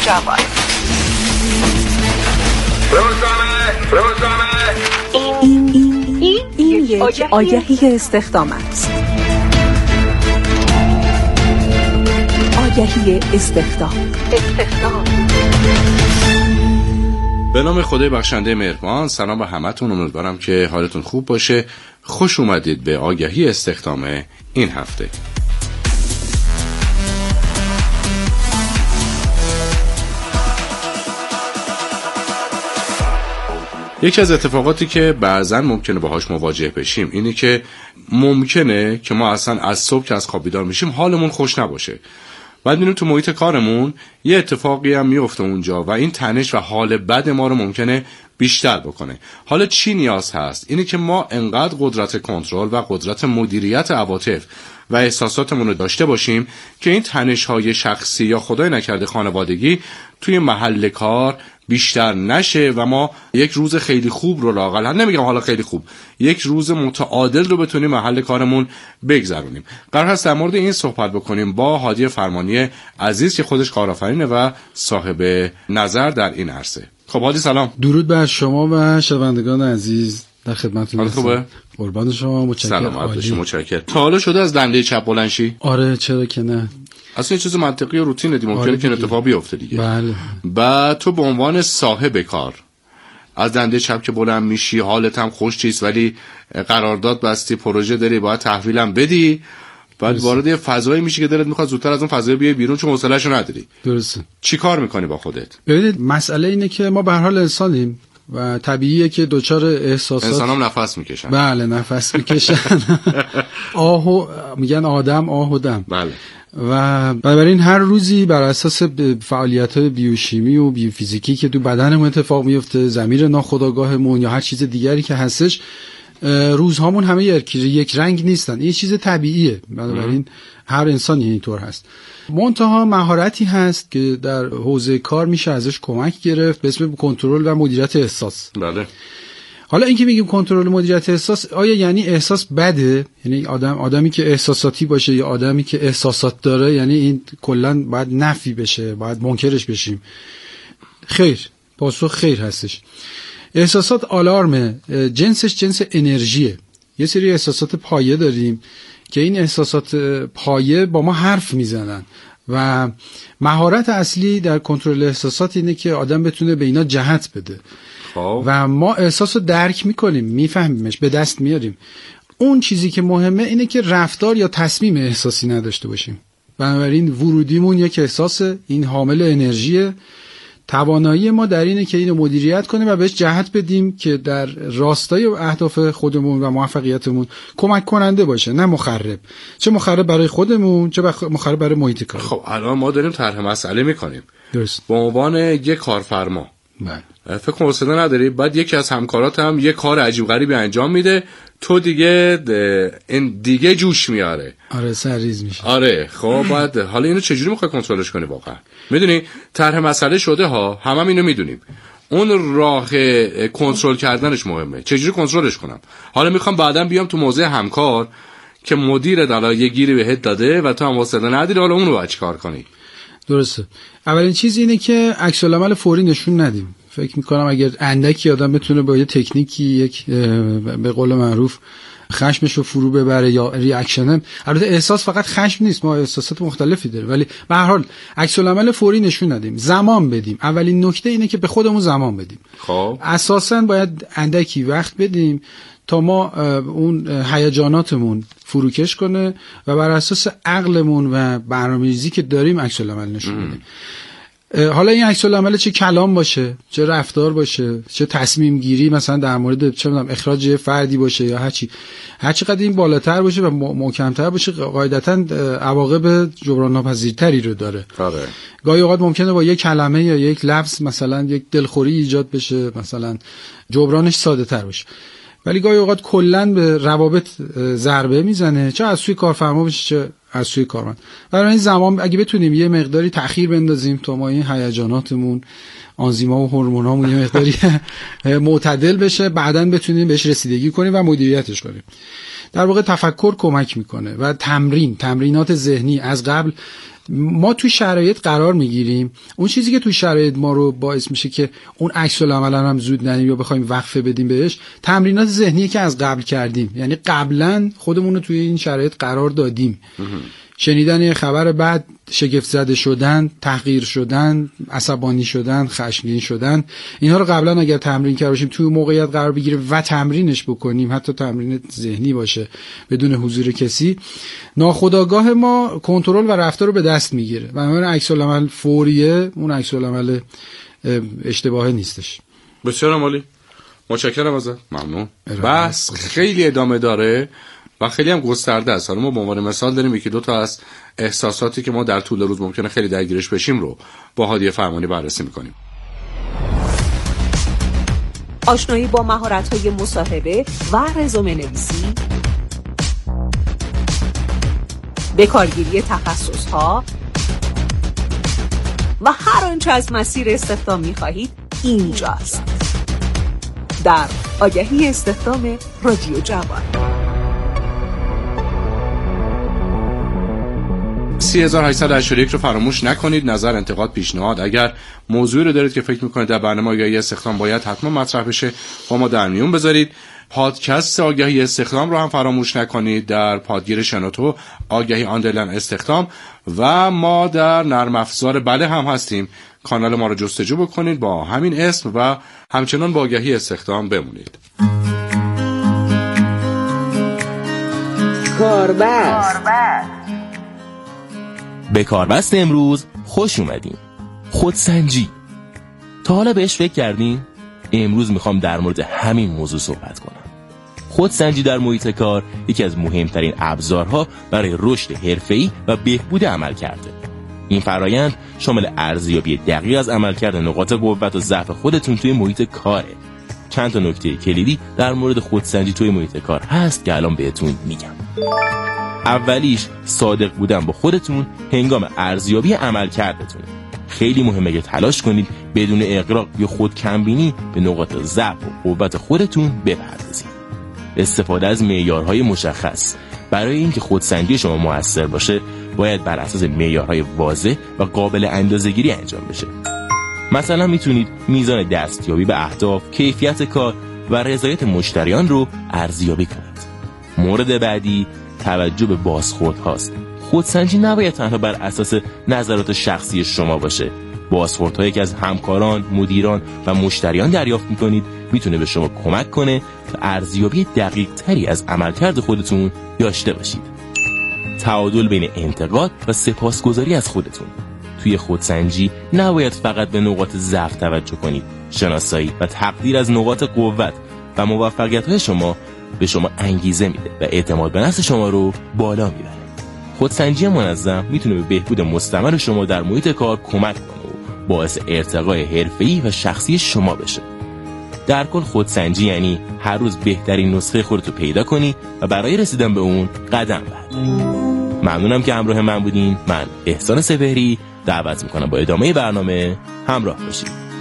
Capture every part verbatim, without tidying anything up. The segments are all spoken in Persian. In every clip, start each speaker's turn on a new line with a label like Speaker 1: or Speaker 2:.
Speaker 1: جوان.
Speaker 2: روزنامه روزنامه
Speaker 1: این این این یک آگهی, آگهی استخدام است. آگهی استخدام. استخدام.
Speaker 3: به نام خدای بخشنده مهربان. سلام به همتون، امیدوارم که حالتون خوب باشه. خوش اومدید به آگهی استخدام این هفته. یکی از اتفاقاتی که بعضن ممکنه باهاش مواجه بشیم اینه که ممکنه که ما اصلا از صبح که از خواب بیدار میشیم حالمون خوش نباشه. بعد میریم تو محیط کارمون یه اتفاقی هم میفته اونجا و این تنش و حال بد ما رو ممکنه بیشتر بکنه. حالا چی نیاز هست؟ اینه که ما انقدر قدرت کنترل و قدرت مدیریت عواطف و احساساتمون رو داشته باشیم که این تنش‌های شخصی یا خدای نکرده خانوادگی توی محل کار بیشتر نشه و ما یک روز خیلی خوب رو لااقل، نمیگم حالا خیلی خوب، یک روز متعادل رو بتونیم محل کارمون بگذرونیم. قرار هست در مورد این صحبت بکنیم با هادی فرمانی عزیز که خودش کارآفرینه و صاحب نظر در این عرصه. خب هادی سلام.
Speaker 4: درود بر شما و شنوندگان عزیز، در خدمتتون هستم.
Speaker 3: خوبه؟
Speaker 4: قربان شما، متشکرم.
Speaker 3: سلامت باشی، متشکرم. تا حالا شده از دنده چپ بلند شی؟
Speaker 4: آره چرا که نه.
Speaker 3: اصلا یه چیز منطقی و روتینه دی، ممکنه
Speaker 4: آره
Speaker 3: که اتفاق بیفته دیگه.
Speaker 4: بله.
Speaker 3: بعد تو به عنوان صاحب کار از دنده چپ که بلند میشی، حالت هم خوش چیز، ولی قرارداد بستی، پروژه داری، باید تحویلم بدی، بعد درسته. وارد یه فضایی میشی که دلت میخواد زودتر از اون فضای بیای بیرون چون حوصله‌شو نداری.
Speaker 4: درسته.
Speaker 3: چی کار میکنی با خودت؟
Speaker 4: ببینید مسئله اینه که ما به هر حال انسانیم و طبیعیه که دوچار احساسات،
Speaker 3: انسانام نفس میکشن.
Speaker 4: بله نفس میکشن. آهو میگن آدم آه و دم.
Speaker 3: بله.
Speaker 4: و بنابراین هر روزی بر اساس فعالیت‌های بیوشیمی و بیوفیزیکی که تو بدنمون اتفاق میفته، ضمیر ناخودآگاهمون یا هر چیز دیگری که هستش، روزهامون همه یک رنگ نیستن. این چیز طبیعیه، بنابراین هر انسانی اینطور هست. منتها مهارتی هست که در حوزه کار میشه ازش کمک گرفت به اسم کنترل و مدیریت احساس.
Speaker 3: بله.
Speaker 4: حالا اینکه میگیم کنترل و مدیریت احساس، آیا یعنی احساس بده؟ یعنی آدم آدمی که احساساتی باشه یا آدمی که احساسات داره، یعنی این کلا باید نفی بشه، باید منکرش بشیم؟ خیر، پاسخ خیر هستش. احساسات آلارمه، جنسش جنس انرژیه. یه سری احساسات پایه داریم که این احساسات پایه با ما حرف میزنن و مهارت اصلی در کنترل احساسات اینه که آدم بتونه به اینا جهت بده. خواه. و ما احساس رو درک میکنیم، میفهمیمش، به دست میاریم. اون چیزی که مهمه اینه که رفتار یا تصمیم احساسی نداشته باشیم. بنابراین ورودیمون یک احساسه، این حامل انرژیه. توانایی ما در اینه که اینو مدیریت کنیم و بهش جهت بدیم که در راستای اهداف خودمون و موفقیتمون کمک کننده باشه، نه مخرب. چه مخرب برای خودمون، چه مخرب برای محیط کار.
Speaker 3: خب الان ما داریم طرح مسئله میکنیم.
Speaker 4: درست.
Speaker 3: به عنوان یک کارفرما. بله. فکر کنم حوصله نداری، بعد یکی از همکارات هم یه کار عجیب غریبی انجام میده، تو دیگه این دیگه جوش میاره.
Speaker 4: آره سرریز میشه.
Speaker 3: آره خب بعد حالا اینو چجوری میخوای کنترلش کنی واقعا؟ میدونی طرح مسئله شده ها، همه هم اینو میدونیم. اون راه کنترل کردنش مهمه. چجوری کنترلش کنم؟ حالا میخوام بعداً بیام تو موضع همکار که مدیر دالا یه گیری بهت داده و تو هم حوصله نداری، حالا اونو باید چیکار کنی؟
Speaker 4: درسته. اولین چیز اینه که عکس العمل فوری نشون ندیم. فکر میکنم اگر اندکی آدم بتونه با یه تکنیکی، یک به قول معروف خشمش رو فرو ببره یا ریاکشن، البته احساس فقط خشم نیست، ما احساسات مختلفی داریم، ولی به هر حال عکس العمل فوری نشون ندیم، زمان بدیم. اولین نکته اینه که به خودمون زمان بدیم.
Speaker 3: خب
Speaker 4: اساساً باید اندکی وقت بدیم تا ما اون هیجاناتمون فروکش کنه و بر اساس عقلمون و برنامه‌ریزی که داریم عکس العمل نشون بدیم. حالا این عکس العمل چه کلام باشه، چه رفتار باشه، چه تصمیم گیری مثلا در مورد چه می‌دونم اخراج فردی باشه یا هر چی، هر چقدر این بالاتر باشه و محکم‌تر باشه قاعدتاً عواقب جبران ناپذیرتری رو داره.
Speaker 3: آره.
Speaker 4: گاهی اوقات ممکنه با یک کلمه یا یک لفظ مثلا یک دلخوری ایجاد بشه، مثلا جبرانش ساده‌تر باشه، ولی گاهی اوقات کلاً به روابط ضربه میزنه، چه از سوی کارفرما باشه چه از سوی کارمند. برای این زمان اگه بتونیم یه مقداری تأخیر بندازیم تا ما این هیجاناتمون، آنزیم‌ها و هورمون‌هامون یه مقداری معتدل بشه، بعداً بتونیم بهش رسیدگی کنیم و مدیریتش کنیم. در واقع تفکر کمک میکنه و تمرین، تمرینات ذهنی از قبل. ما تو شرایط قرار میگیریم، اون چیزی که تو شرایط ما رو باعث میشه که اون عکس العمل هم زود ندیم یا بخوایم وقفه بدیم بهش، تمرینات ذهنی که از قبل کردیم، یعنی قبلا خودمون رو توی این شرایط قرار دادیم. شنیدن یه خبر بعد شگفت زده شدن، تحقیر شدن، عصبانی شدن، خشمگین شدن، اینها رو قبلا اگر تمرین کرده باشیم توی موقعیت قرار بگیره و تمرینش بکنیم، حتی تمرین ذهنی باشه بدون حضور کسی، ناخودآگاه ما کنترل و رفتار رو به دست میگیره و همین عکس العمل فوریه، اون عکس العمل اشتباهی نیستش.
Speaker 3: بسیار عالی، متشکرم ازت، ممنون. بس خیلی ادامه داره و خیلی هم گسترده است. حالا ما به عنوان مثال داریم یکی دو تا از احساساتی که ما در طول روز ممکنه خیلی درگیرش بشیم رو با هادی فرمانی بررسی می‌کنیم.
Speaker 1: آشنایی با مهارت‌های مصاحبه و رزومه نویسی، به کارگیری تخصص‌ها و هر آنچه از مسیر استخدام می‌خواهید اینجاست. در آگهی استخدام رادیو جوان.
Speaker 3: سی هزار و هشتصد و هشتاد و یک رو فراموش نکنید. نظر، انتقاد، پیشنهاد، اگر موضوعی رو دارید که فکر میکنید در برنامه آگهی استخدام باید حتما مطرح بشه، با ما در میون بذارید. پادکست آگهی استخدام رو هم فراموش نکنید در پادگیر شنوتو آگهی آندرلاین استخدام و ما در نرم افزار بله هم هستیم. کانال ما رو جستجو بکنید با همین اسم و همچنان با آگهی استخدام بمونید.
Speaker 5: کاربست.
Speaker 6: به کاربست امروز خوش اومدین. خودسنجی، تا حالا بهش فکر کردین؟ امروز میخوام در مورد همین موضوع صحبت کنم. خودسنجی در محیط کار یکی از مهمترین ابزارها برای رشد حرفه‌ای و بهبود عملکرده. این فرایند شامل ارزیابی دقیق از عملکرد نقاط قوت و ضعف خودتون توی محیط کاره. چند تا نکته کلیدی در مورد خودسنجی توی محیط کار هست که الان بهتون میگم. اولیش صادق بودن با خودتون هنگام ارزیابی عملکردتون. خیلی مهمه که تلاش کنید بدون اغراق یا خودکمبینی به نقاط ضعف و قوت خودتون بپردازید. استفاده از معیارهای مشخص. برای اینکه خودسنجی شما موثر باشه باید بر اساس معیارهای واضح و قابل اندازه‌گیری انجام بشه. مثلا میتونید میزان دستیابی به اهداف، کیفیت کار و رضایت مشتریان رو ارزیابی کنید. مورد بعدی توجه به بازخورد هاست. خودسنجی نباید تنها بر اساس نظرات شخصی شما باشه. بازخوردهایی که از همکاران، مدیران و مشتریان دریافت میکنید میتونه به شما کمک کنه تا ارزیابی دقیق تری از عملکرد خودتون داشته باشید. تعادل بین انتقاد و سپاسگزاری از خودتون. توی خودسنجی نباید فقط به نقاط ضعف توجه کنید. شناسایی و تقدیر از نقاط قوت و موفقیت‌های شما به شما انگیزه میده و اعتماد به نفس شما رو بالا میبره. خودسنجی منظم میتونه به بهبود مستمر شما در محیط کار کمک کنه و باعث ارتقای حرفه‌ای و شخصی شما بشه. در کل خودسنجی یعنی هر روز بهترین نسخه خودتو پیدا کنی و برای رسیدن به اون قدم برداری. ممنونم که همراه من بودین. من احسان سپهری دعوت میکنم با ادامه برنامه همراه باشید.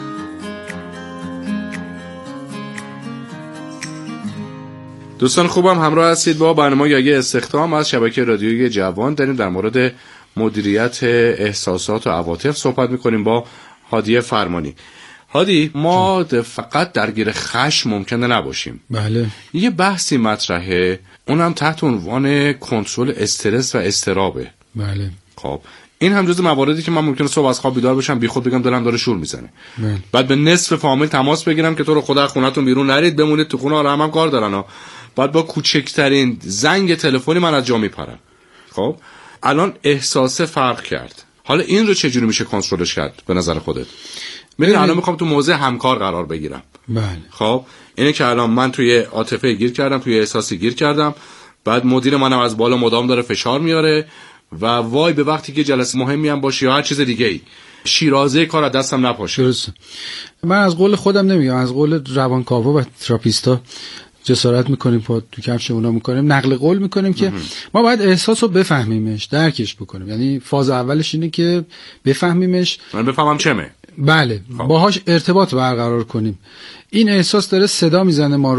Speaker 3: دوستان خوبم، همراه هستید با برنامه آگهی استخدام از شبکه رادیویی جوان. داریم در مورد مدیریت احساسات و عواطف صحبت میکنیم با هادی فرمانی. هادی، ما فقط درگیر خشم ممکنه نباشیم.
Speaker 4: بله.
Speaker 3: یه بحثی مطرحه، اونم تحت عنوان کنترل استرس و اضطرابه.
Speaker 4: بله.
Speaker 3: خب این هم جزو مواردی که من ممکنه صبح از خواب بیدار بشم بی خود بگم دلم داره شور میزنه. بله. بعد به نصف فامیل تماس بگیرم که تو رو خدا خونه‌تون بیرون نرید، بمونید تو خونه، حالا هم, هم کار دارن ها. بعد با کوچکترین زنگ تلفنی من از جا میپرم. خب الان احساس فرق کرد. حالا این رو چجوری میشه کنترلش کرد به نظر خودت؟ ببین الان میخوام تو موضع همکار قرار بگیرم.
Speaker 4: بله.
Speaker 3: خب اینه که الان من توی عاطفه گیر کردم، توی احساسی گیر کردم، بعد مدیر منم از بالا مدام داره فشار میاره و وای به وقتی که جلسه مهمی هم باشه یا هر چیز دیگه ای شیرازه کار از دستم نپاشه.
Speaker 4: درسته. من از قول خودم نمیگم، از قول روانکاوا و تراپیستا جسارت میکنیم، پا تو کفش اونا میکنیم، نقل قول میکنیم که ما باید احساس رو بفهمیمش، درکش بکنیم. یعنی فاز اولش اینه که بفهمیمش،
Speaker 3: من بفهمم چمه.
Speaker 4: بله.
Speaker 3: خب.
Speaker 4: باهاش ارتباط برقرار کنیم. این احساس داره صدا میزنه ما رو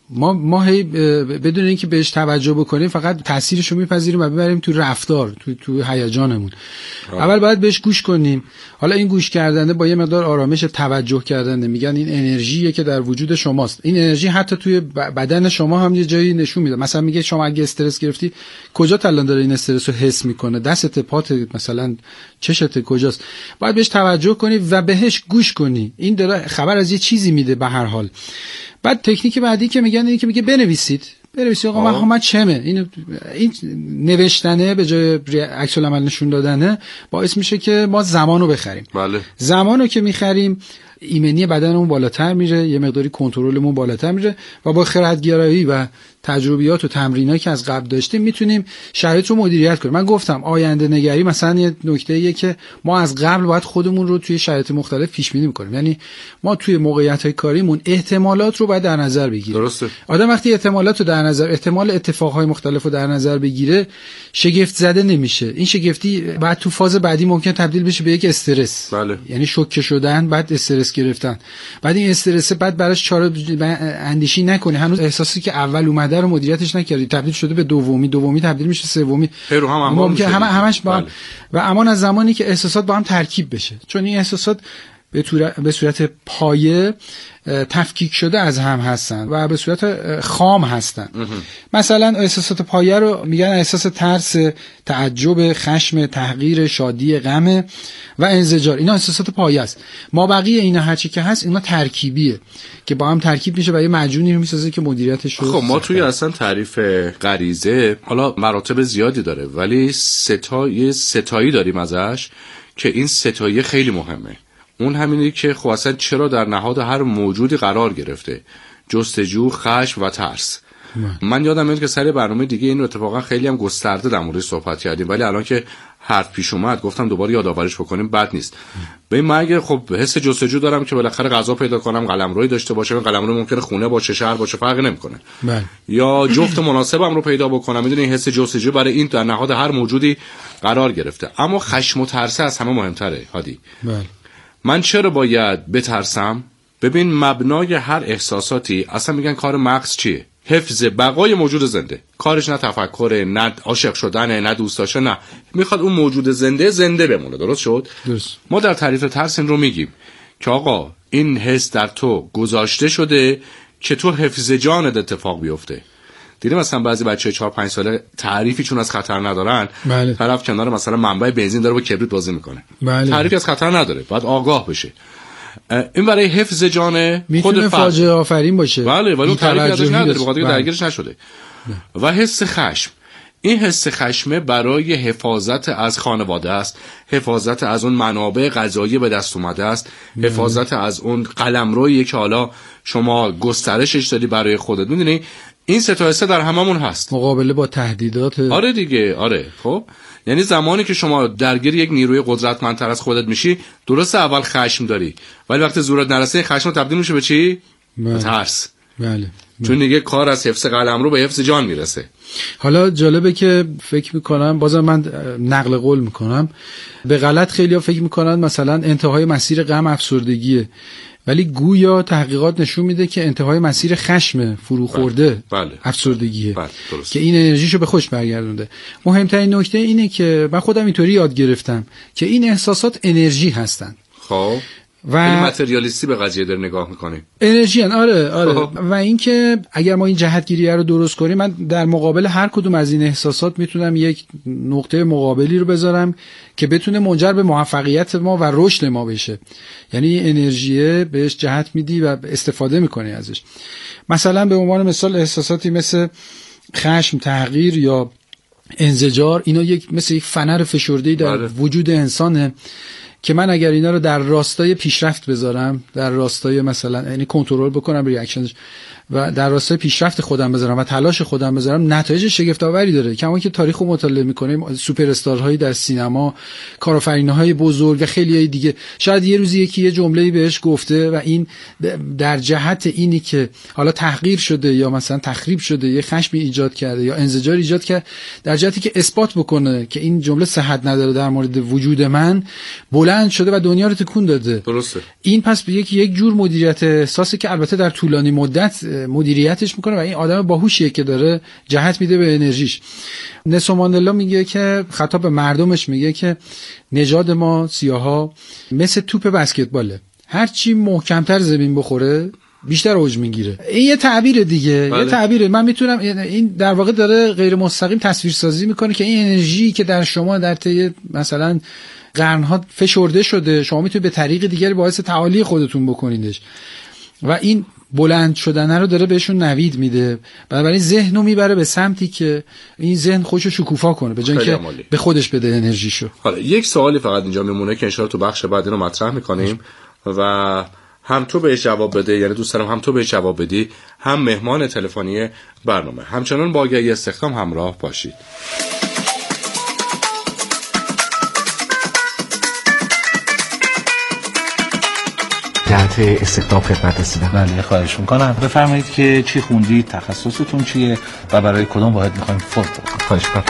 Speaker 4: ما ما هی بدون اینکه بهش توجه بکنیم فقط تاثیرش رو میپذیریم و ببریم تو رفتار، تو تو هیجانمون. اول باید بهش گوش کنیم. حالا این گوش کردنه با یه مقدار آرامش توجه کردنه، میگن این انرژیه که در وجود شماست. این انرژی حتی توی بدن شما هم یه جایی نشون میده. مثلا میگه شما اگه استرس گرفتی کجا الان داره این استرس رو حس میکنه؟ دستت، پات، مثلا چشت کجاست؟ باید بهش توجه کنی و بهش گوش کنی. این داره خبر از یه چیزی میده به هر حال. بعد تکنیک بعدی که میگن اینه که میگه بنویسید. بنویسید آقا من من چمه. این این نوشتنه به جای عکس العمل نشون دادنه باعث میشه که ما زمانو بخریم.
Speaker 3: بله.
Speaker 4: زمانو که میخریم ایمنی بدنمون بالاتر میره، یه مقداری کنترلمون بالاتر میره و با خردگرایی و تجربیات و تمرینایی که از قبل داشتیم میتونیم شرایط رو مدیریت کنیم. من گفتم آینده نگری مثلا یه نکته‌ایه که ما از قبل باید خودمون رو توی شرایط مختلف پیش بینی می‌کنیم. یعنی ما توی موقعیت‌های کاریمون احتمالات رو باید در نظر بگیریم.
Speaker 3: درسته.
Speaker 4: آدم وقتی احتمالات رو در نظر، احتمال اتفاقهای مختلف رو در نظر بگیره، شگفت زده نمیشه. این شگفتی بعد تو فاز بعدی ممکن تبدیل بشه به یک استرس.
Speaker 3: بله.
Speaker 4: یعنی شوکه شدن، بعد استرس گرفتن. بعد این استرس بعد براش چاره اندیشی نکنی، هنوز احساسی که اول اومده رو مدیریتش نکردی، تبدیل شده به دومی، دومی تبدیل میشه سومی،
Speaker 3: رو هم
Speaker 4: ممکن همه همش با هم. و امان از زمانی که احساسات با هم ترکیب بشه، چون این احساسات به صورت پایه تفکیک شده از هم هستن و به صورت خام هستن. مثلا احساسات پایه رو میگن احساس ترس، تعجب، خشم، تحقیر، شادی، غم و انزجار. اینا احساسات پایه است. ما بقیه اینا هرچی که هست اینا ترکیبیه که با هم ترکیب میشه و یه مجموعی رو میسازه که مدیریتش رو.
Speaker 3: خب ما توی اصلا تعریف غریزه حالا مراتب زیادی داره، ولی ستای ستایی داریم ازش که این ستایی خیلی مهمه. اون همینه که خب اصلا چرا در نهاد هر موجودی قرار گرفته؟ جستجو، خشم و ترس. من, من یادم میاد که سر برنامه دیگه این اتفاقا خیلی هم گسترده در موردش صحبت کردیم، ولی الان که حرف پیش اومد گفتم دوباره یادآوریش بکنیم، بد نیست. ببین من اگه خب حس جستجو دارم که بالاخره غذا پیدا کنم، قلمرویی داشته باشم، قلمرو ممکنه خونه باشه، شهر باشه، فرقی نمیکنه. بله. یا جفت مناسبم رو پیدا بکنم، میدونی حس جستجو برای این در نهاد هر موجودی قرار گرفته. اما خشم و ترس از همه مهمتره هادی. بله. من چرا باید بترسم؟ ببین مبنای هر احساساتی اصلا میگن کار مغز چیه؟ حفظ بقای موجود زنده. کارش نه تفکره، نه عاشق شدنه، نه دوست داشتن، نه میخواد اون موجود زنده زنده بمونه. درست شد؟ درست. ما در تعریف ترس این رو میگیم که آقا این حس در تو گذاشته شده که تو حفظ جانت اتفاق بیفته. دیدیم مثلا بعضی بچه چهار پنج ساله تعریفی چون از خطر ندارن، بله. طرف کنار مثلا منبع بنزین داره با کبریت بازی میکنه، بله. تعریفی از خطر نداره، باید آگاه بشه. این برای حفظ جان خود
Speaker 4: میتونه فاجعه آفرین باشه،
Speaker 3: بله، ولی اون تعریفی ازش نداره، بخاطر اینکه درگیرش نشده. بله. و حس خشم، این حس خشمه برای حفاظت از خانواده است، حفاظت از اون منابع غذایی به دست اومده است، بله. حفاظت از اون قلمرویی که حالا شما گسترشش دادی برای خودت. میدونی این سه تا حسه در هممون هست،
Speaker 4: مقابله با تهدیدات.
Speaker 3: آره دیگه، آره. خب یعنی زمانی که شما درگیر یک نیروی قدرتمندتر از خودت میشی، درسته اول خشم داری، ولی وقتی زورت نرسه خشم تبدیل میشه به چی؟ به ترس. بله. چون دیگه کار از حفظ قلمرو به حفظ جان میرسه.
Speaker 4: حالا جالبه که فکر میکنم، بازم من نقل قول میکنم، به غلط خیلی‌ها فکر میکنن مثلا انتهای مسیر غم افسردگیه، ولی گویا تحقیقات نشون میده که انتهای مسیر خشم فروخورده بله. بله. افسردگیه، بله. که این انرژیشو به خوش برگردونده. مهمترین نکته اینه که من خودم اینطوری یاد گرفتم که این احساسات انرژی هستن.
Speaker 3: خب و این متریالیستی به قضیه در نگاه میکنیم،
Speaker 4: انرژی هن. آره آره خب. و اینکه اگر ما این جهتگیری رو درست کنیم، من در مقابل هر کدوم از این احساسات میتونم یک نقطه مقابلی رو بذارم که بتونه منجر به موفقیت ما و رشد ما بشه. یعنی انرژی بهش جهت میدی و استفاده میکنی ازش. مثلا به عنوان مثال احساساتی مثل خشم، تحقیر یا انزجار، اینا یک مثل یک فنر فشرده‌ای در بله. وجود انسانه که من اگر اینا رو در راستای پیشرفت بذارم، در راستای مثلا یعنی کنترل بکنم ریاکشنش و در راستای پیشرفت خودم بذارم و تلاش خودم بذارم، نتایج شگفت آوری داره. کما که تاریخ رو مطالعه می‌کنیم، سوپر استارهایی در سینما، کارآفرین‌های بزرگ و خیلی‌های دیگه، شاید یه روزی یکی یه جمله‌ای بهش گفته و این در جهت اینی که حالا تحقیر شده یا مثلا تخریب شده، یه خشمی ایجاد کرده یا انزجار ایجاد کرده، در جهتی که اثبات بکنه که این جمله صحت نداره در مورد وجود من، بلند بلند شده و دنیا رو تکون داده.
Speaker 3: درسته.
Speaker 4: این پس یک یک جور مدیریت احساسی که البته در طولانی مدت مدیریتش میکنه و این آدم باهوشیه که داره جهت میده به انرژیش. نلسون ماندلا میگه که خطاب به مردمش میگه که نژاد ما سیاها مثل توپ بسکتباله، هر چی محکمتر زمین بخوره بیشتر اوج میگیره. این یه تعبیر دیگه، بله. یه تعبیره. من میتونم این در واقع داره غیر مستقیم تصویرسازی میکنه که این انرژی که در شما در طی مثلا قرنها فشرده شده، شما میتونید به طریق دیگری باعث تعالی خودتون بکنیدش و این بلند شدن رو داره بهشون نوید میده. بنابراین ذهن رو میبره به سمتی که این ذهن خودشو شکوفا کنه به جای اینکه به خودش بده انرژیشو. حالا
Speaker 3: یک سوالی فقط اینجا میمونه که ان شاءالله تو بخش بعد اینو مطرح میکنیم و هم تو بهش جواب بده، یعنی دوست دارم هم تو بهش جواب بدی هم مهمان تلفنی برنامه. همچنان با آگهی استخدام همراه باشید.
Speaker 5: جهت استخدام خدمت رسیدم.
Speaker 7: بله خواهش میکنم. بفرمایید که چی خوندید، تخصصتون چیه و برای کدوم واحد میخوایم فرض کنیم؟
Speaker 5: خواهش میکنم.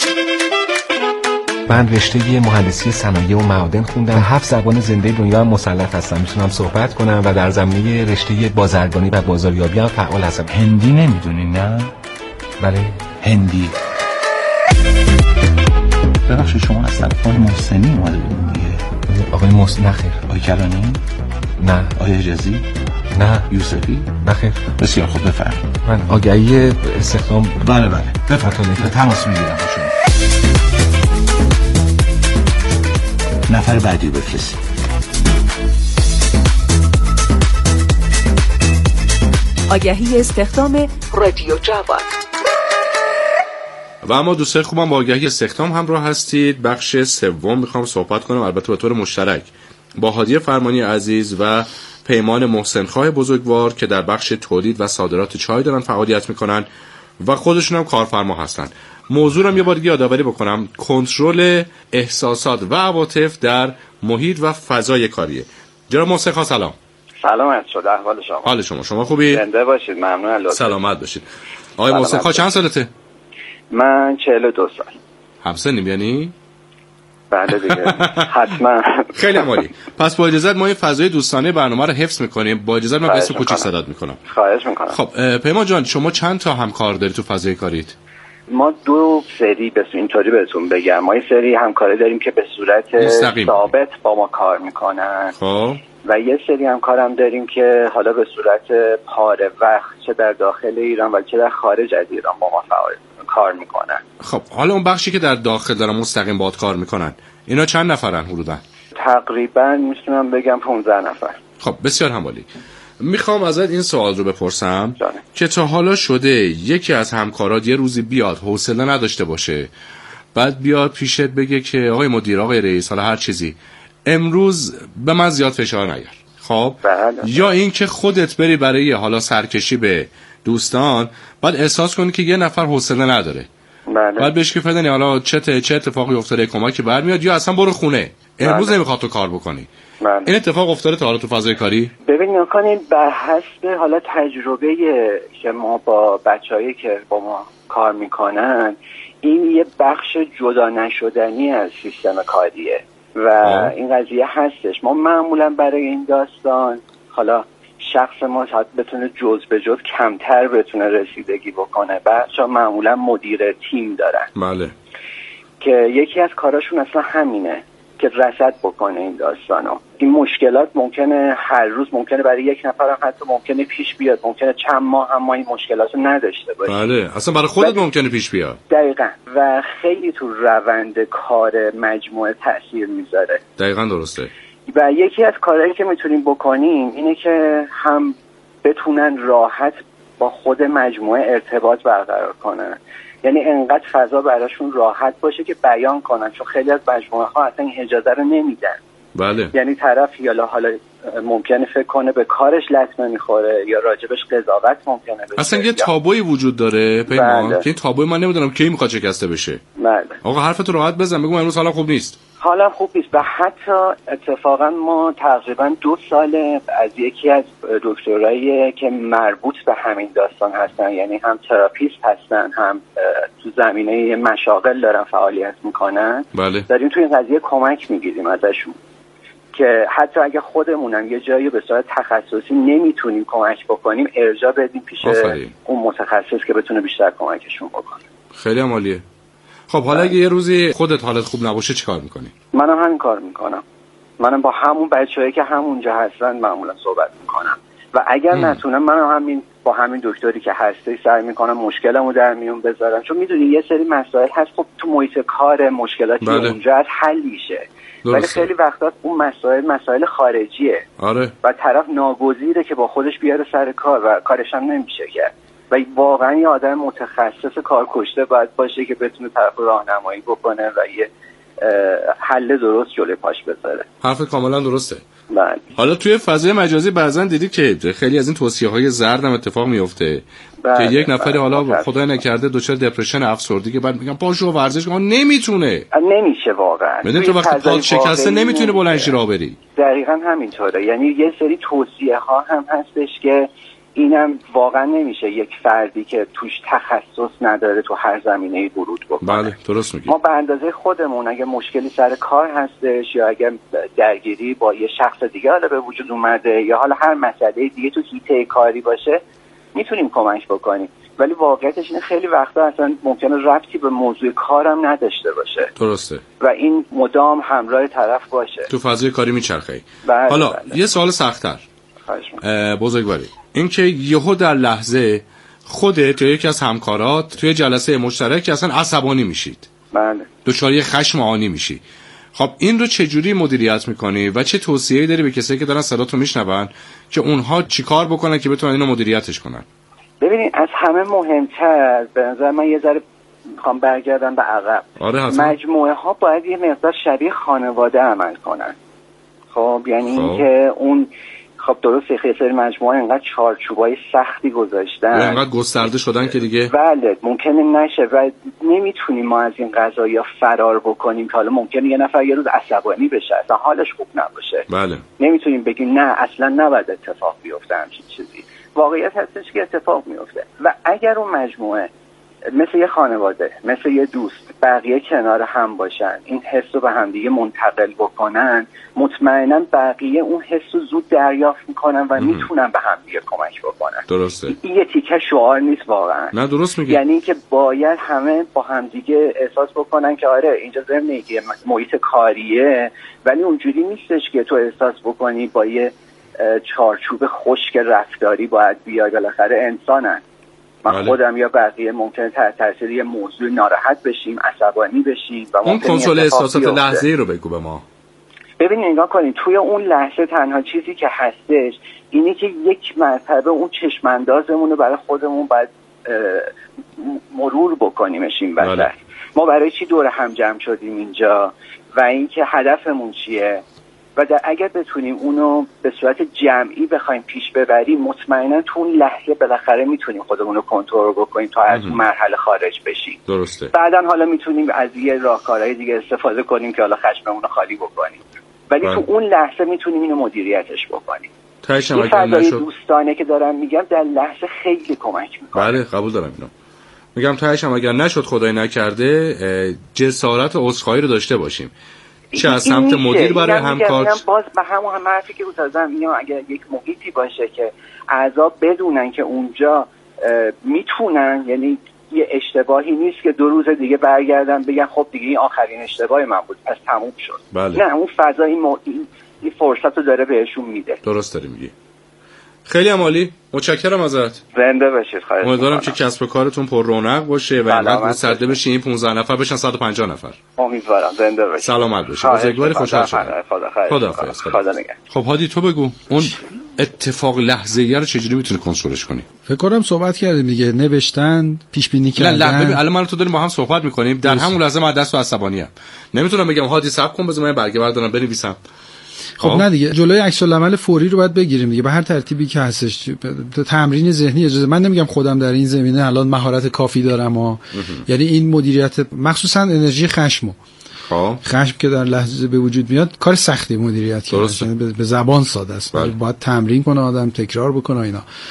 Speaker 5: من رشته مهندسی صنایع و معادن خوندم. به هفت زبان زنده دنیا هم مسلط هستم. میتونم صحبت کنم و در زمینه رشته بازرگانی و بازاریابی هم فعال هستم.
Speaker 7: هندی نمیدونین نه؟
Speaker 5: بله
Speaker 7: هندی. ببخشید شما اصلا آقای محسنی اومده بودین دیگه؟
Speaker 5: آقای محسن نخیر.
Speaker 7: آقای کرانی؟
Speaker 5: نه.
Speaker 7: آقای حجازی؟
Speaker 5: نه.
Speaker 7: یوسفی؟
Speaker 5: نخیر.
Speaker 7: بسیار خوب بفرمایید.
Speaker 5: من آگهی استخدام.
Speaker 7: بله بله بفرمایید. تماس میگیرم با شما. نفر بعدی بفرستید.
Speaker 1: آگهی استخدام رادیو جوان.
Speaker 3: و اما دوستان خوبم با آگهی استخدام همراه هستید. بخش سوم میخوام صحبت کنم، البته به طور مشترک با هادی فرمانی عزیز و پیمان محسنخواه بزرگوار که در بخش تولید و صادرات چای دارن فعالیت میکنن و خودشون هم کارفرما هستن. موضوع رو یه بار دیگه یادآوری بکنم، کنترل احساسات و عواطف در محیط و فضای کاریه. جناب محسنخواه سلام.
Speaker 8: سلامت شد. احوال شما؟
Speaker 3: حال شما شما خوبی؟
Speaker 8: زنده باشید. ممنون. لطفا
Speaker 3: سلامت باشید. آقای محسنخواه چند سالته؟
Speaker 8: من چهل و دو سال.
Speaker 3: همسنیم یعنی؟
Speaker 8: بله دیگه. حتما.
Speaker 3: خیلی عالی. پس با اجازهت ما این فضای دوستانه برنامه رو حفظ می‌کنیم. با اجازهت من به اسم کوچیک صدات می‌کنم.
Speaker 8: خواهش می‌کنم.
Speaker 3: خب پیمان جان شما چند تا همکار داری تو فضای کاریت؟
Speaker 8: ما دو سری به اینطوری بهتون بگم، ما یه سری همکاری داریم که به صورت مستقیم ثابت با ما کار میکنن.
Speaker 3: خب
Speaker 8: و یه سری همکارم داریم که حالا به صورت پاره وقت چه در داخل ایران و چه در خارج از ایران با ما فعال کار میکنن.
Speaker 3: خب حالا اون بخشی که در داخل دارن مستقیم باهات کار میکنن اینا چند نفرن حدوداً؟
Speaker 8: تقریبا میتونم بگم پانزده نفر.
Speaker 3: خب بسیار همالی. میخوام ازت این سوال رو بپرسم
Speaker 8: جانه.
Speaker 3: که تا حالا شده یکی از همکارات یه روزی بیاد حوصله نداشته باشه بعد بیاد پیشت بگه که آقای مدیر، آقای رئیس، حالا هر چیزی، امروز به من زیاد فشار نیار، خب
Speaker 8: بله.
Speaker 3: یا این که خودت بری برای حالا سرکشی به دوستان بعد احساس کنی که یه نفر حوصله نداره،
Speaker 8: بله.
Speaker 3: بعد بهش که فدانی حالا چه چه اتفاقی افتاده کمکی برمیاد یا اصلا برو خونه امروز
Speaker 8: بله.
Speaker 3: نمیخواد تو کار بکنی.
Speaker 8: بله.
Speaker 3: این اتفاق افتاده تا حالا تو فضای کاری؟
Speaker 8: ببین نکنید بر حسب حالا تجربه که ما با بچه‌هایی که با ما کار میکنن این یه بخش جدا نشدنی از سیستم کاریه و آه. این قضیه هستش. ما معمولا برای این داستان حالا شخص ما شاید بتونه جز به جز کمتر بتونه رسیدگی بکنه. بچه‌ها معمولا مدیر تیم دارن.
Speaker 3: بله.
Speaker 8: که یکی از کاراشون اصلا همینه که رصد بکنه این داستانو. این مشکلات ممکنه هر روز ممکنه برای یک نفر هم حتی ممکنه پیش بیاد، ممکنه چند ماه هم ما این مشکلات رو نداشته باشیم.
Speaker 3: بله اصلا برای خودت ممکنه پیش بیاد.
Speaker 8: دقیقاً و خیلی تو روند کار مجموعه تاثیر میذاره.
Speaker 3: دقیقاً درسته.
Speaker 8: و یکی از کارهایی که میتونیم بکنیم اینه که هم بتونن راحت با خود مجموعه ارتباط برقرار کنن، یعنی انقدر فضا براشون راحت باشه که بیان کنن، چون خیلی از مجموعه ها اصلا این اجازه رو نمیدن.
Speaker 3: بله.
Speaker 8: یعنی طرف یا حالا ممکنه فکر کنه به کارش لطمه میخوره یا راجبش قضاوت ممکنه بشه.
Speaker 3: اصلا یه تابویی وجود داره پیمان بله. که این تابوی من نمیدونم کی میخواد شکسته بشه.
Speaker 8: بله.
Speaker 3: آقا حرفتو راحت بزن، بگو امروز حالا خوب نیست.
Speaker 8: حالا خوب نیست. و حتی اتفاقا ما تقریبا دو سال از یکی از دکترایی که مربوط به همین داستان هستن، یعنی هم تراپیست هستن هم تو زمینه مشاغل دارن فعالیت میکنن،
Speaker 3: بله.
Speaker 8: داریم توی این قضیه کمک میگیریم ازشون که حتی اگه خودمونم یه جایی به صورت تخصصی نمیتونیم کمک بکنیم ارجاع بدیم پیش
Speaker 3: آفرین.
Speaker 8: اون متخصص که بتونه بیشتر کمکشون بکنه.
Speaker 3: خیلی عالیه. خب حالا اگه یه روزی خودت حالت خوب نباشه چیکار میکنی؟
Speaker 8: منم همین کار میکنم. منم با همون بچه‌هایی که همونجا هستن معمولا صحبت میکنم و اگر م. نتونم منم همین با همین دکتری که هستی سعی میکنم مشکلمو در میون بذارم، چون میدونی یه سری مسائل هست خب تو محیط کار مشکلاتی بله. اونجا هست حل میشه، ولی خیلی وقتا اون مسائل مسائل خارجیه.
Speaker 3: آره.
Speaker 8: و طرف ناگزیره که با خودش بیاره سر کار و کارش هم نمیشه کرد و واقعا یه آدم متخصص کار کشته باید باشه که بتونه طرف راهنمایی بکنه و یه حل درست جلوی پاش بذاره.
Speaker 3: حرف کاملا درسته.
Speaker 8: بله.
Speaker 3: حالا توی فضای مجازی بعضن دیدی که خیلی از این توصیه‌های زرد هم اتفاق میفته بله. که یک نفری حالا بله. خدای نکرده دچار دپرشن افسردگی بعد میگن پاشو ورزش کن، نمیتونه.
Speaker 8: نمیشه واقعا.
Speaker 3: میدونی تو وقتی پات شکسته نمیتونی بلند شی راه بری.
Speaker 8: دقیقاً همینطوره. یعنی یه سری توصیه‌ها هم هستش که اینم واقعا نمیشه یک فردی که توش تخصص نداره تو هر زمینه‌ای ورود بکنه.
Speaker 3: بله درست میگی.
Speaker 8: ما به اندازه خودمون اگه مشکلی سر کار هستش یا اگه درگیری با یه شخص دیگه حالا به وجود اومده یا حالا هر مسئله دیگه تو حیطه کاری باشه میتونیم کمک بکنیم، ولی واقعیتش اینه خیلی وقتا اصلا ممکنه ربطی به موضوع کارم نداشته باشه.
Speaker 3: درسته.
Speaker 8: و این مدام همراه طرف باشه.
Speaker 3: تو فضای کاری میچرخه.
Speaker 8: بله
Speaker 3: حالا
Speaker 8: بله.
Speaker 3: یه سوال سخت‌تر. بزرگواری این که یهو در لحظه خودت یا یکی از همکارات توی جلسه مشترک اصلا عصبانی میشید.
Speaker 8: بله.
Speaker 3: دچار خشم آنی میشی. خب این رو چجوری مدیریت میکنی و چه توصیه‌ای داری به کسایی که دارن صداتو میشنون که اونها چیکار بکنن که بتونن اینو مدیریتش کنن؟
Speaker 8: ببینید از همه مهمتر به نظر من یه ذره میخوام برگردم به عقب.
Speaker 3: آره
Speaker 8: مجموعه ها باید یه مقدار شبیه خانواده عمل کنن. خب یعنی اینکه اون خب درسته خیلی سری مجموعه اینقدر چارچوبای سختی گذاشتن،
Speaker 3: اینقدر گسترده شدن که دیگه
Speaker 8: بله ممکنه نشه و نمیتونیم ما از این قضایا فرار بکنیم که حالا ممکنه یه نفر یه روز عصبانی بشه اصلا حالش خوب نباشه.
Speaker 3: بله.
Speaker 8: نمیتونیم بگیم نه اصلا نباید اتفاق بیفته همچین چیزی. واقعیت هستش که اتفاق میفته و اگر اون مجموعه مثل یه خانواده، مثل یه دوست، بقیه کنار هم باشن، این حس رو به همدیگه منتقل بکنن، مطمئنا بقیه اون حس رو زود دریافت میکنن و میتونن به همدیگه کمک بکنن.
Speaker 3: درسته.
Speaker 8: این یه تیکه شعار نیست واقعا.
Speaker 3: نه درست میگی.
Speaker 8: یعنی که باید همه با همدیگه احساس بکنن که آره اینجا ضمن یه محیط کاریه، ولی اونجوری نیستش که تو احساس بکنی با یه چارچوب خشک رفتاری باید بیای، بالاخره انسانن. من بله. خودم یا بقیه ممکنه تحت تاثیر یه موضوع ناراحت بشیم، عصبانی بشیم و
Speaker 3: اون کنترل احساسات لحظه‌ای رو بگو به ما.
Speaker 8: ببینید نگاه کنید توی اون لحظه تنها چیزی که هستش اینه که یک مرتبه اون چشم اندازمون رو برای خودمون باید مرور بکنیمش این وسط. بله. ما برای چی دور هم جمع شدیم اینجا و اینکه هدفمون چیه و در اگر بتونیم اونو به صورت جمعی بخوایم پیش ببریم مطمئنا تو اون لحظه بالاخره میتونیم خودمون رو کنترل بکنیم تا از اون مرحله خارج بشیم.
Speaker 3: درسته.
Speaker 8: بعدن حالا میتونیم از یه راهکارهای دیگه استفاده کنیم که حالا خشممون رو خالی بکنیم، ولی بله. تو اون لحظه میتونیم اینو مدیریتش بکنیم.
Speaker 3: تاشم اگر نشد
Speaker 8: دوستانه که دارم میگم در لحظه خیلی کمک میکنه.
Speaker 3: بله قبول دارم اینو. میگم تاشم اگر نشد خدای نکرده جسارت و عذرخواهی رو داشته باشیم. چه از سمت مدیر برای همکار
Speaker 8: باز به همون هم حرفی که رو تازم میگم اگه یک محیطی باشه که اعضا بدونن که اونجا میتونن، یعنی یه اشتباهی نیست که دو روز دیگه برگردن بگن خب دیگه این آخرین اشتباه من بود پس تموم شد.
Speaker 3: بله.
Speaker 8: نه اون فضا این, م... این فرصت رو داره بهشون میده.
Speaker 3: درست داری میگی. خیلی عالی، متشکرم ازت.
Speaker 8: زنده باشید. خواهش
Speaker 3: امیدوارم که کسب و کارتون پر رونق باشه و اینقدر گسترده بشه این پانزده نفر بشن صد و پنجاه نفر.
Speaker 8: امیدوارم. زنده باشید.
Speaker 3: سلامت باشید. بزرگواری خوشحال شدم. خدا حافظ. خدا نگهدار. خب هادی تو بگو اون اتفاق لحظه‌ای رو چجوری میتونی کنترلش کنی؟
Speaker 4: فکر کنم صحبت کردیم دیگه، نوشتن، پیش بینی کردن.
Speaker 3: نه نه ببین الان من تو داریم با هم صحبت میکنیم در همون لحظه من دست و عصبانیام. نمیتونم بگم هادی صبر کن بذار من برگه بردارم بنویسم.
Speaker 4: خب نه دیگه جلوی عکس العمل فوری رو باید بگیریم دیگه به هر ترتیبی که هستش. تمرین ذهنی اجازه من نمیگم خودم در این زمینه الان مهارت کافی دارم ها. یعنی این مدیریت مخصوصا انرژی خشمو
Speaker 3: خب
Speaker 4: خشم که در لحظه به وجود میاد کار سختی مدیریت کردن به زبان ساده است. باید تمرین کنه آدم، تکرار بکنه اینا.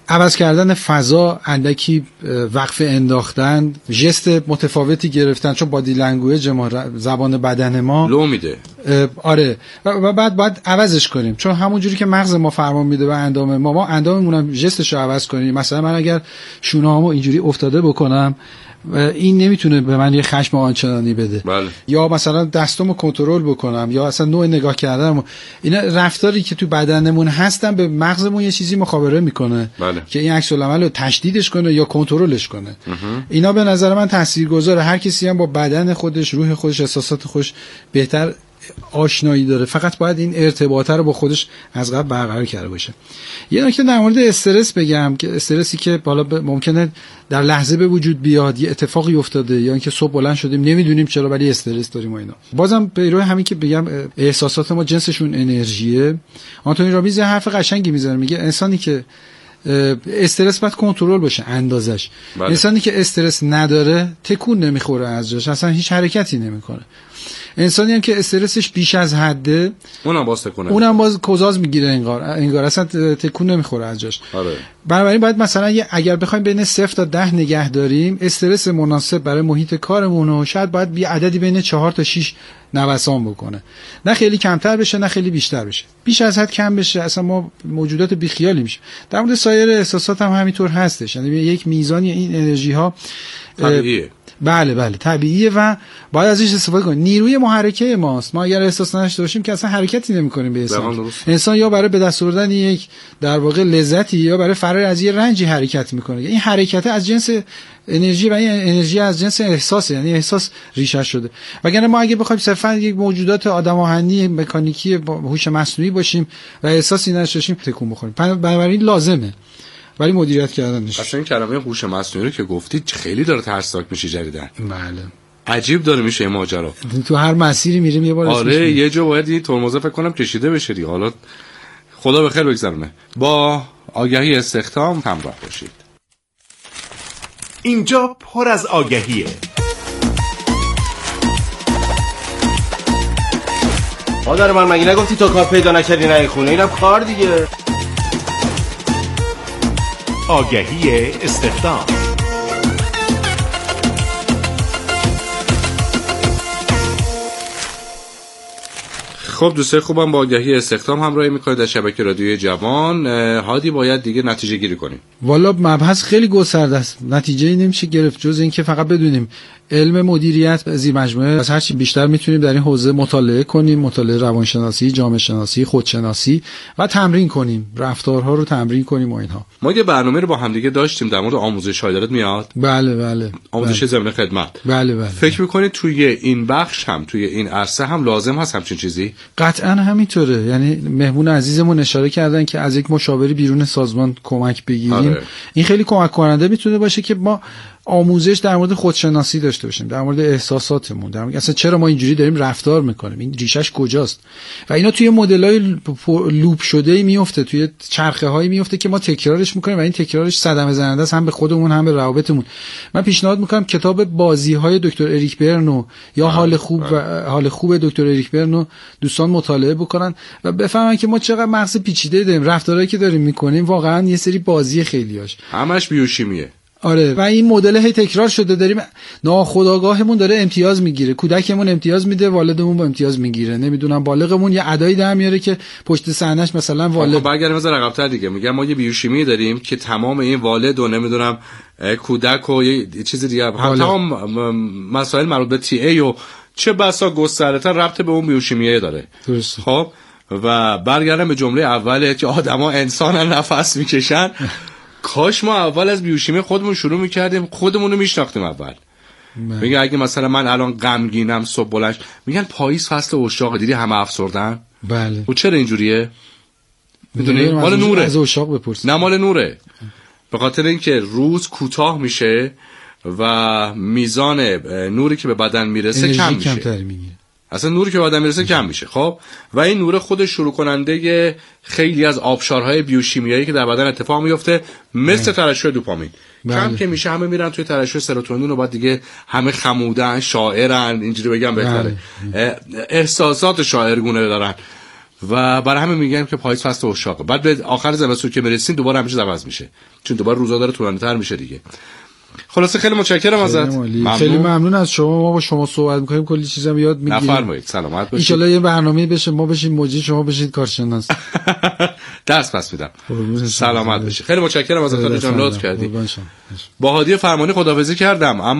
Speaker 4: عوض کردن فضا، اندکی وقف انداختن، ژست متفاوتی گرفتن، چون بادی لنگویج ما، زبان بدن ما
Speaker 3: لو میده.
Speaker 4: آره و بعد باید عوضش کنیم، چون همون جوری که مغز ما فرمان میده به اندام ما، ما انداممون هم ژستش رو عوض کنیم. مثلا من اگر شونه‌هامو اینجوری افتاده بکنم، این نمیتونه به من یه خشم آنچنانی بده.
Speaker 3: بله.
Speaker 4: یا مثلا دستامو کنترل بکنم، یا اصلا نوع نگاه کردنم، اینا رفتاری که تو بدنمون هستن به مغزمون یه چیزی مخابره میکنه.
Speaker 3: بله.
Speaker 4: که این عکس العمل رو تشدیدش کنه یا کنترلش کنه. اینا به نظر من تاثیرگذاره. هر کسی هم با بدن خودش، روح خودش، احساسات خودش بهتر آشنایی داره، فقط باید این ارتباطه رو با خودش از قبل برقرار کرده باشه. یه نکته در مورد استرس بگم که استرسی که بالا ممکنه در لحظه به وجود بیاد، یه اتفاقی افتاده یا اینکه صبح بلند شدیم نمیدونیم چرا ولی استرس داریم و اینا. بازم به روی همین که بگم احساسات ما جنسشون انرژیه. آنتونی رابینز یه حرف قشنگی میزنه، میگه انسانی که استرس باید کنترل باشه اندازش. بله. انسانی که استرس نداره تکون نمیخوره از جاش، اصلا هیچ حرکتی نمیکنه. انسانی هم که استرسش بیش از حده،
Speaker 3: اونم باز تکونه،
Speaker 4: اونم باز کوزاز میگیره، انگار انگار اصلا تکون نمیخوره از جاش.
Speaker 3: آره.
Speaker 4: بنابراین باید مثلا اگر بخوایم بین صفر تا ده نگه داریم، استرس مناسب برای محیط کارمون رو شاید باید یه عددی بین چهار تا شش نوسان بکنه، نه خیلی کمتر بشه نه خیلی بیشتر بشه. بیش از حد کم بشه اصلا ما موجودات بیخیالی میشیم. در مورد سایر احساسات هم همینطور هستش، یعنی یک میزانی این انرژی ها
Speaker 3: طبیعیه.
Speaker 4: بله بله طبیعیه و باید ازش استفاده کنیم. نیروی محرکه ماست. ما اگر احساس نداشته باشیم که اصلا حرکتی نمی‌کنیم به انسان. انسان یا برای به دست آوردن یک در واقع لذتی یا برای فرار از یه رنجی حرکت میکنه. این حرکت از جنس انرژی و این انرژی از جنس احساس، یعنی احساس ریشه شده. وگرنه ما اگه بخوایم صرفا یک موجودات آدم آهنی مکانیکی با هوش مصنوعی باشیم و احساسی نداشته باشیم تکون بخوریم. بنابراین لازمه ولی مدیریت کردنش.
Speaker 3: اصلا این کلمه هوش مصنوعی رو که گفتید خیلی داره ترسناک میشه جدیدن.
Speaker 4: بله.
Speaker 3: عجیب داره میشه این ماجرا.
Speaker 4: تو هر مسیری میریم یه بار
Speaker 3: آره یه جا باید این ترمزه فکر کنم کشیده بشه دیگه. حالا خدا به خیر بگذرونه. با آگهی استخدام همراه باشید.
Speaker 9: اینجا پر از آگهیه.
Speaker 10: مادر من مگه نگفتی تا کار پیدا نکردی نه خونه؟ اینم کار دیگه.
Speaker 9: آگهی استخدام.
Speaker 3: خب دوستای خوبم با آگهی استخدام همراهی میکنید در شبکه رادیوی جوان. هادی باید دیگه نتیجه گیری کنیم.
Speaker 4: والا مبحث خیلی گسترده است، نتیجه‌ای نمیشه گرفت جز اینکه فقط بدونیم علم مدیریت زیر مجموعه از هر چی بیشتر میتونیم در این حوزه مطالعه کنیم، مطالعه روانشناسی، جامعه شناسی، خودشناسی و تمرین کنیم، رفتارها رو تمرین کنیم و اینها.
Speaker 3: ما یه برنامه رو با هم دیگه داشتیم در مورد آموزش، یادت میاد؟
Speaker 4: بله بله.
Speaker 3: آموزش
Speaker 4: بله.
Speaker 3: زمینه خدمت.
Speaker 4: بله بله.
Speaker 3: فکر میکنید توی این بخش هم توی این عرصه هم لازم هست همچین چیزی؟
Speaker 4: قطعا همینطوره. یعنی مهمون عزیزمون اشاره کردن که از یک مشاوری بیرون سازمان کمک بگیریم. آره. این خیلی کمک کننده میتونه باشه که ما آموزش در مورد خودشناسی داشته باشیم، در مورد احساساتمون، در مورد اصلا چرا ما اینجوری داریم رفتار میکنیم، این ریشش کجاست. و اینا توی مدل‌های لوپ شده‌ای میفته، توی چرخه‌هایی میفته که ما تکرارش میکنیم و این تکرارش صدمه زننده است هم به خودمون هم به روابطمون. من پیشنهاد میکنم کتاب بازی‌های دکتر اریک برنو یا حال خوب و حال خوب دکتر اریک برنو دوستان مطالعه بکنن و بفهمن که ما چقدر مغز پیچیده داریم، رفتارهایی که داریم میکنیم واقعا یه سری بازی خیلیاش
Speaker 3: همش بیوشیمیه.
Speaker 4: آره و این مدل هی تکرار شده، داریم ناخودآگاهمون داره امتیاز میگیره، کودکمون امتیاز میده، والدمون با امتیاز میگیره، نمیدونم بالغمون یه ادایی در میاره که پشت صحنه‌اش مثلا والد.
Speaker 3: خب برگردیم از عقب‌تر دیگه، میگم ما یه بیوشیمی داریم که تمام این والد و نمیدونم کودک و یه چیز دیگه هم تمام مسائل مربوط به تی ای و چه بسا گسترده‌تر ربط به اون بیوشیمیه داره.
Speaker 4: درست.
Speaker 3: خب و برگردم به جمله اوله که آدما انسانن نفس میکشن. کاش ما اول از بیوشیمی خودمون شروع میکردیم، خودمون رو میشناختیم اول. میگه اگه مثلا من الان غمگینم صبح بلند، میگن پاییز فصل عشاق، دیدی همه افسردن.
Speaker 4: بله.
Speaker 3: و چرا اینجوریه؟ میدونی مال نوره.
Speaker 4: از عشاق بپرس.
Speaker 3: نه مال نوره. به خاطر اینکه روز کوتاه میشه و میزان نوری که به بدن میرسه کم میشه. اصلا نوری که به بدن میرسه کم میشه. خب و این نور خودش شروع کننده خیلی از آبشارهای بیوشیمیایی که در بدن اتفاق میفته، مثل ترشح دوپامین. بله. کم که میشه همه میرن توی ترشح سروتونین و بعد دیگه همه خمودن، شاعرن، اینجوری بگم بهتره. بله. احساسات شاعرگونه دارن و برای همین میگن که پاییز فصل عشاقه. بعد به آخر زمستون که برسیم دوباره همه چیز عوض میشه، چون دوباره روزا داره طولانی‌تر میشه دیگه. خلاصه خیلی متشکرم ازت.
Speaker 4: ممنون. خیلی ممنون از شما. ما با شما صحبت می‌کنیم، کلی چیزا یاد میگیریم.
Speaker 3: نفرمایید. سلامت باشید.
Speaker 4: ان شاء یه برنامه بشه، ما بشیم مجری، شما بشید کارشناس.
Speaker 3: درس پس میدم. سلامت باشید. خیلی متشکرم ازت جان، لطف کردی. با هادی فرمانی خداحافظی کردم.